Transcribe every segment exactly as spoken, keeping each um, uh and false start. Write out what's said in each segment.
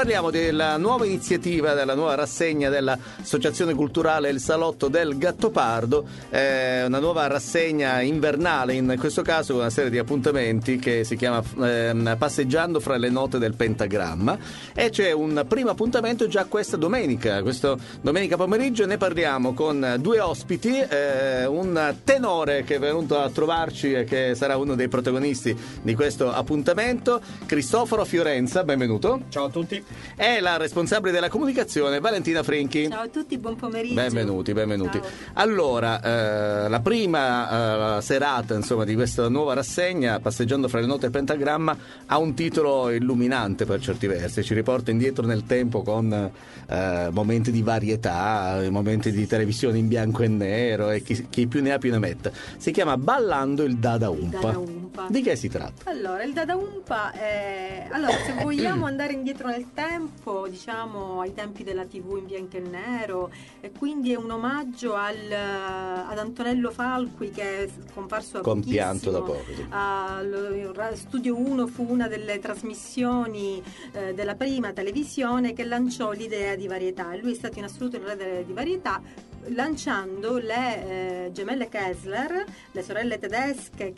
parliamo della nuova iniziativa, della nuova rassegna dell'Associazione Culturale Il Salotto del Gattopardo, eh, una nuova rassegna invernale, in questo caso una serie di appuntamenti che si chiama eh, Passeggiando fra le note del pentagramma, e c'è un primo appuntamento già questa domenica, questo domenica pomeriggio. Ne parliamo con due ospiti, eh, un tenore che è venuto a trovarci e che sarà uno dei protagonisti di questo appuntamento, Cristoforo Fiorenza, benvenuto. Ciao a tutti. E la responsabile della comunicazione, Valentina Frinchi. Ciao a tutti, buon pomeriggio. Benvenuti, benvenuti. Ciao. Allora, eh, la prima eh, serata, insomma, di questa nuova rassegna, Passeggiando fra le note del pentagramma, ha un titolo illuminante per certi versi, ci riporta indietro nel tempo con eh, momenti di varietà, momenti di televisione in bianco e nero, e chi, chi più ne ha più ne metta. Si chiama Ballando il Dada Umpa. Dada Umpa. Di che si tratta? Allora, il Dada Umpa è... Allora, se vogliamo andare indietro nel tempo, diciamo ai tempi della tivù in bianco e nero, e quindi è un omaggio al, ad Antonello Falqui, che è scomparso da Compianto da poco, sì. Al Studio uno fu una delle trasmissioni eh, della prima televisione che lanciò l'idea di varietà. Lui è stato in assoluto il re di varietà, lanciando le eh, gemelle Kessler, le sorelle tedesche,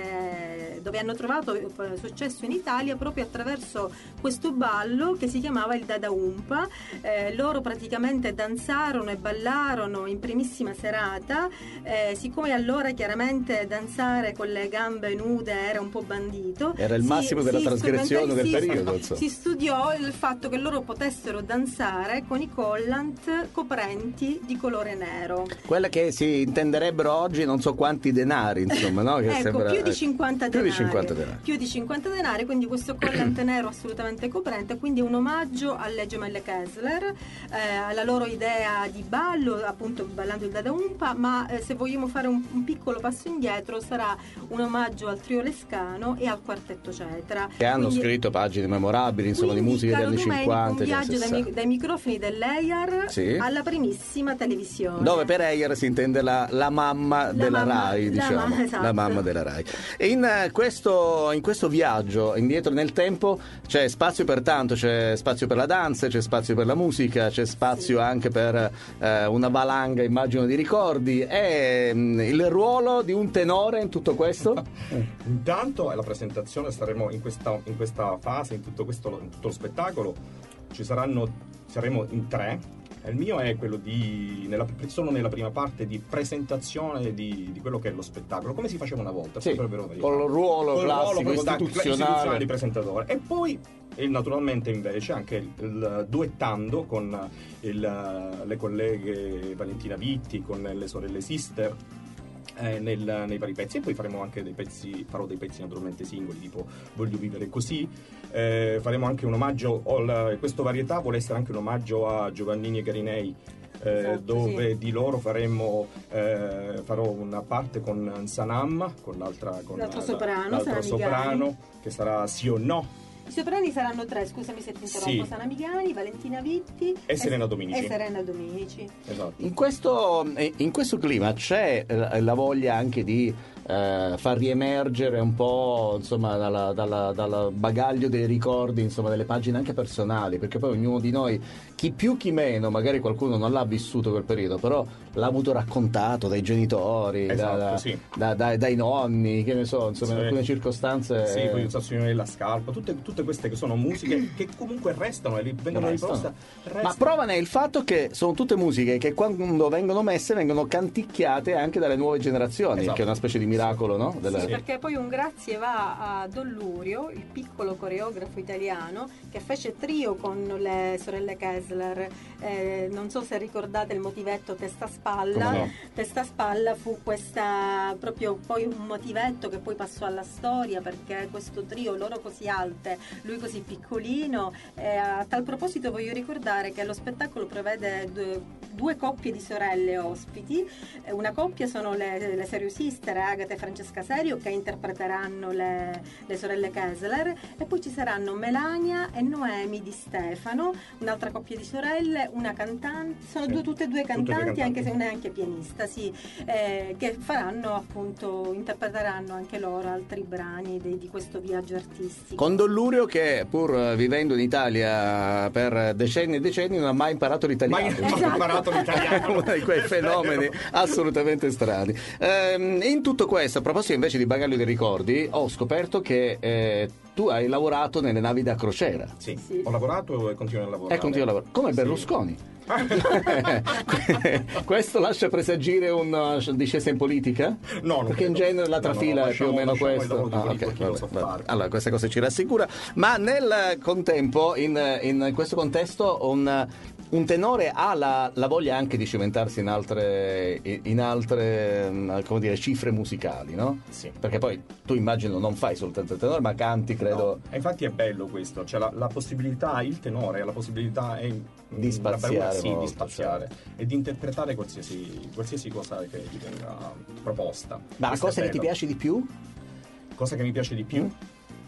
che, dove hanno trovato eh, successo in Italia proprio attraverso questo ballo che si chiamava il Dada Umpa. Eh, loro praticamente danzarono e ballarono in primissima serata, eh, siccome allora chiaramente danzare con le gambe nude era un po' bandito, era il si, massimo della trasgressione del si, periodo, si, si studiò il fatto che loro potessero danzare con i collant coprenti di colore nero, quella che si intenderebbero oggi non so quanti denari, insomma, no? Che ecco, sembra... più di cinquanta più denari, di cinquanta denari più di cinquanta denari, quindi questo collant nero assolutamente coprente, quindi un omaggio alle gemelle Kessler, eh, alla loro idea di ballo, appunto ballando il Dada Umpa, ma eh, se vogliamo fare un, un piccolo passo indietro sarà un omaggio al trio Lescano e al quartetto Cetra, che hanno quindi, scritto pagine memorabili, insomma, di musica degli anni cinquanta, un viaggio dai, dai microfoni dell'E I A R, sì, alla primissima televisione, dove per E I A R si intende la, la mamma la della mamma, Rai, diciamo, la, ma, esatto. la mamma della Rai. E in questo, in questo viaggio indietro nel tempo c'è spazio per tanto, c'è spazio per la danza, c'è spazio per la musica, c'è spazio, sì, anche per eh, una valanga, immagino, di ricordi. E mh, il ruolo di un tenore in tutto questo? Intanto alla presentazione saremo in questa, in questa fase, in tutto, questo, in tutto lo spettacolo, ci saranno, saremo in tre. Il mio è quello di, nella, sono nella prima parte di presentazione di, di quello che è lo spettacolo, come si faceva una volta, sì, con il ruolo con classico, il ruolo istituzionale di presentatore. E poi e naturalmente invece anche il, il duettando con il, le colleghe Valentina Vitti, con le sorelle Sister, Eh, nel, nei vari pezzi. E poi faremo anche dei pezzi, farò dei pezzi naturalmente singoli, tipo Voglio vivere così, eh, faremo anche un omaggio, oh, questo varietà vuole essere anche un omaggio a Giovannini e Garinei, eh, esatto, dove sì, di loro faremo eh, farò una parte con Sanam, con l'altra, con l'altro soprano, l'altro soprano che sarà Sì o No. I soprani saranno tre, scusami se ti interrompo, sì. Sana Migani, Valentina Vitti e Serena Dominici. E Serena Dominici. Esatto. In questo, in questo clima c'è la voglia anche di eh, far riemergere un po', insomma, dalla, dalla, dal bagaglio dei ricordi, insomma, delle pagine anche personali, perché poi ognuno di noi, chi più chi meno, magari qualcuno non l'ha vissuto quel periodo, però l'ha avuto raccontato dai genitori, esatto, da, sì, da, da, dai nonni, che ne so, insomma, sì, in alcune circostanze. Sì, poi il Sassolino della Scarpa, tutte, tutte tutte queste che sono musiche che comunque restano e vengono riproposte. Ma provane il fatto che sono tutte musiche che quando vengono messe vengono canticchiate anche dalle nuove generazioni, esatto, che è una specie di miracolo, no? Della... Sì, perché poi un grazie va a Don Lurio, il piccolo coreografo italiano che fece trio con le sorelle Kessler. Eh, non so se ricordate il motivetto testa spalla. No? Testa spalla fu questa proprio poi un motivetto che poi passò alla storia, perché questo trio, loro così alte, lui così piccolino. Eh, a tal proposito voglio ricordare che lo spettacolo prevede due, due coppie di sorelle ospiti. Eh, una coppia sono le, le Serious Sister, Agata Agata e Francesca Serio che interpreteranno le, le sorelle Kessler, e poi ci saranno Melania e Noemi Di Stefano, un'altra coppia di sorelle, una cantante, sono due, tutte e due cantanti, tutte cantanti, anche se una è anche pianista, sì, eh, che faranno appunto, interpreteranno anche loro altri brani di, di questo viaggio artistico. Con Don Lurio che pur vivendo in Italia per decenni e decenni non ha mai imparato l'italiano. Mai esatto. imparato l'italiano. Uno di quei fenomeni assolutamente strani. Ehm, in tutto questo, a proposito invece di bagaglio dei ricordi, ho scoperto che eh, tu hai lavorato nelle navi da crociera. Sì, sì. Ho lavorato e continuo a lavorare. E continui a lavorare. Come Berlusconi. Sì. Questo lascia presagire una discesa in politica? No, non perché in genere la trafila no, no, è più o meno questo. Ah, okay, vabbè, vabbè. Allora, questa cosa ci rassicura. Ma nel contempo, in, in questo contesto, un, un tenore ha la, la voglia anche di cimentarsi in altre, in altre come dire, cifre musicali, no? Sì. Perché poi tu immagino non fai soltanto il tenore, ma canti, credo. No, infatti è bello questo, cioè la, la possibilità, il tenore, la possibilità è di spaziare, sì, molto, di spaziare cioè. e di interpretare qualsiasi, qualsiasi cosa che gli venga proposta. Ma la cosa che ti piace di più? Cosa che mi piace di più? Mm?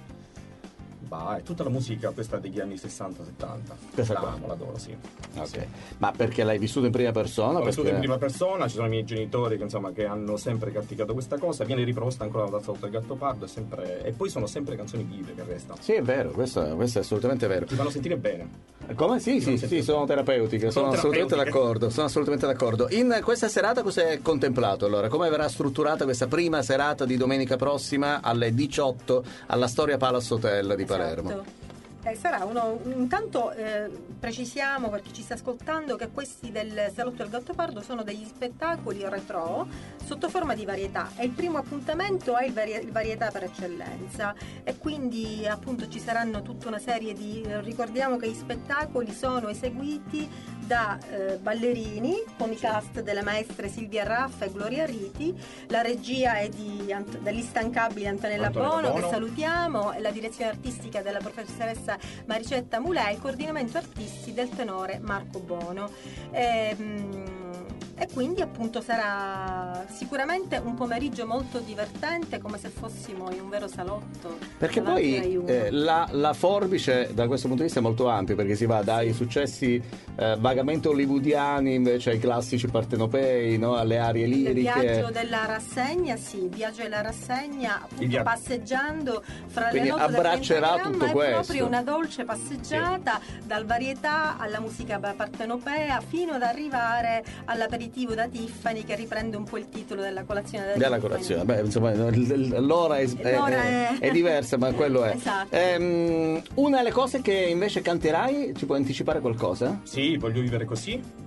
Bah, è tutta la musica questa degli anni sessanta settanta. L'amo, l'adoro, sì. Ok. Sì. Ma perché l'hai vissuto in prima persona? L'ho perché... vissuto in prima persona, ci sono i miei genitori che insomma che hanno sempre praticato questa cosa, viene riproposta ancora dal Salotto del Gattopardo e, sempre... e poi sono sempre canzoni vive che restano. Sì, è vero, questo, questo è assolutamente vero. Ti fanno sentire bene. Come? Sì, sì, sì, sono terapeutiche, sono, sono assolutamente d'accordo, sono assolutamente d'accordo. In questa serata cosa è contemplato allora? Come verrà strutturata questa prima serata di domenica prossima alle diciotto alla Storia Palace Hotel di Palermo? Esatto. Eh, sarà uno, intanto eh, precisiamo per chi ci sta ascoltando che questi del Salotto del Gattopardo sono degli spettacoli retro sotto forma di varietà, e il primo appuntamento è il, vari- il varietà per eccellenza, e quindi appunto ci saranno tutta una serie di, eh, ricordiamo che gli spettacoli sono eseguiti da eh, ballerini con i cast delle maestre Silvia Raffa e Gloria Riti, la regia è di Ant- dell'instancabile Antonella, Antonella Bono, Bono, che salutiamo, e la direzione artistica della professoressa Maricetta Mulè, il coordinamento artisti del tenore Marco Bono. E, e quindi appunto sarà sicuramente un pomeriggio molto divertente, come se fossimo in un vero salotto. Perché poi eh, la, la forbice da questo punto di vista è molto ampia, perché si va dai successi eh, vagamente hollywoodiani invece ai classici partenopei, no? Alle arie liriche. Il viaggio della rassegna, sì, il viaggio della rassegna, appunto passeggiando fra quindi le note abbraccerà del tutto è questo. proprio una dolce passeggiata, sì, dal varietà alla musica partenopea fino ad arrivare all'aperitivo da Tiffany, che riprende un po' il titolo della colazione da della Tiffany. colazione. Beh, insomma, l'ora, è, l'ora è, è... è diversa, ma quello è. Esatto. Ehm, una delle cose che invece canterai, ci puoi anticipare qualcosa? Sì, Voglio vivere così.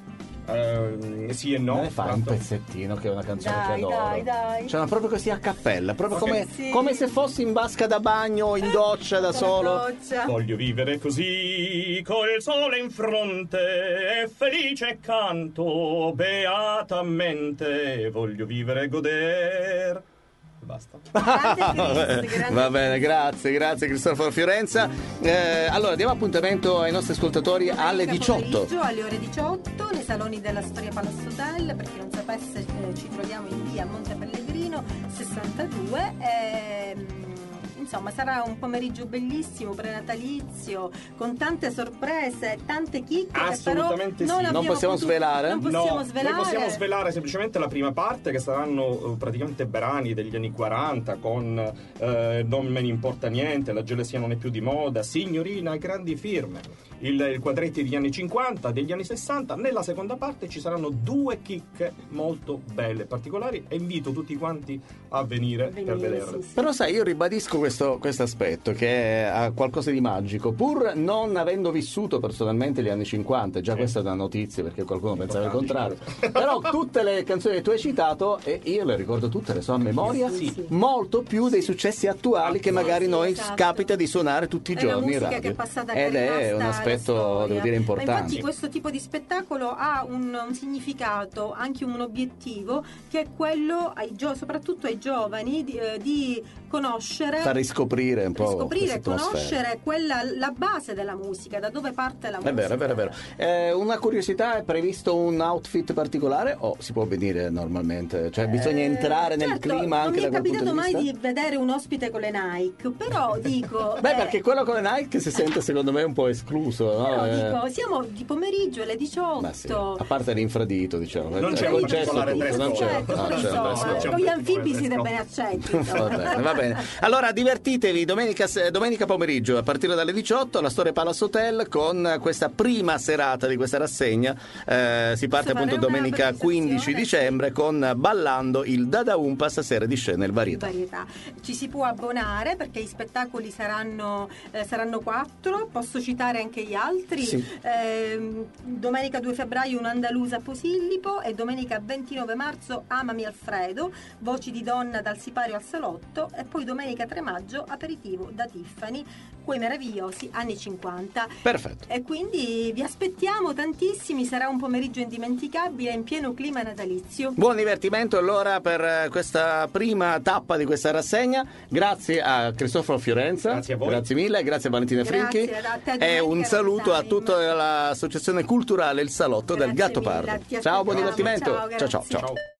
Uh, sì e no. Me ne fai un pezzettino che è una canzone dai, che adoro. Dai, dai. Cioè, ma proprio così a cappella, proprio okay. come, sì. come se fossi in vasca da bagno, in doccia da solo. Doccia. Voglio vivere così, col sole in fronte, e felice canto beatamente. Voglio vivere e goder. Basta. Grande Chris, grande Va bene, grazie, grazie Cristoforo Fiorenza. Eh, allora diamo appuntamento ai nostri ascoltatori alle diciotto. Alle ore diciotto nei saloni della Storia Palace Hotel. Per chi non sapesse, eh, ci troviamo in via Monte Pellegrino sessantadue. E, insomma, sarà un pomeriggio bellissimo, prenatalizio, con tante sorprese, tante chicche. Assolutamente però sì. non, Non possiamo potuto, svelare? Non possiamo no, svelare. Noi possiamo svelare semplicemente la prima parte, che saranno uh, praticamente brani degli anni quaranta con uh, Non me ne importa niente, La gelosia non è più di moda, Signorina, grandi firme, il, il quadretti degli anni cinquanta, degli anni sessanta. Nella seconda parte ci saranno due chicche molto belle, particolari, e invito tutti quanti a venire, a venire per vederle. Sì, sì. Però sai, io ribadisco questo questo aspetto che ha qualcosa di magico, pur non avendo vissuto personalmente gli anni cinquanta. Già, sì, questa è una notizia, perché qualcuno pensava il contrario. Però tutte le canzoni che tu hai citato, e io le ricordo tutte, le so a memoria, sì, sì. molto più dei successi attuali che magari sì, noi esatto. capita di suonare tutti i è giorni in musica radio. che è passata, ed che è è rimasta, una specie aspetto, storia. devo dire, importante. Ma infatti questo tipo di spettacolo ha un, un significato, anche un obiettivo, che è quello, ai gio- soprattutto ai giovani, di, eh, di conoscere, Fa riscoprire un po' riscoprire, questa atmosfera. conoscere quella, la base della musica, da dove parte la musica. È vero, è vero, è vero. Eh, una curiosità, è previsto un outfit particolare o si può venire normalmente? Cioè bisogna entrare nel certo, clima anche da quel punto di non mi è vista? capitato mai di vedere un ospite con le Nike, però dico... Beh, eh, perché quello con le Nike si sente secondo me un po' escluso, no? però Eh, dico, siamo di pomeriggio alle diciotto. ma sì, a parte l'infradito, diciamo. Non È c'è un concesso particolare tutto, dress non c'è. code. Ah, Certo, c'è un dress insomma, code. con gli anfibi dress siete code. ben accetti. Va bene, va bene. Allora divertitevi domenica, domenica pomeriggio a partire dalle diciotto alla Storia Palace Hotel con questa prima serata di questa rassegna. Eh, si parte Posso appunto fare una domenica quindici precisazione? dicembre con Ballando il Dada Umpa, stasera di scena il Varietà. Varietà. Ci si può abbonare perché i spettacoli saranno, eh, saranno quattro, posso citare anche gli altri. Sì. Ehm, domenica due febbraio un'andalusa a Posillipo e domenica ventinove marzo Amami Alfredo, voci di donna dal sipario al salotto, e poi domenica tre maggio aperitivo da Tiffany, quei meravigliosi anni cinquanta. Perfetto. E quindi vi aspettiamo tantissimi, sarà un pomeriggio indimenticabile in pieno clima natalizio. Buon divertimento allora per eh, questa prima tappa di questa rassegna. Grazie a Cristoforo Fiorenza. Grazie a voi. Grazie mille, grazie a Valentina Grazie Frinchi. a te, E Domenica un saluto a Time. tutta l'associazione culturale Il Salotto del Grazie Gattopardo. mille, ti Ciao, buon aspettiamo. divertimento. Ciao, ciao, ciao. grazie. ciao. Ciao.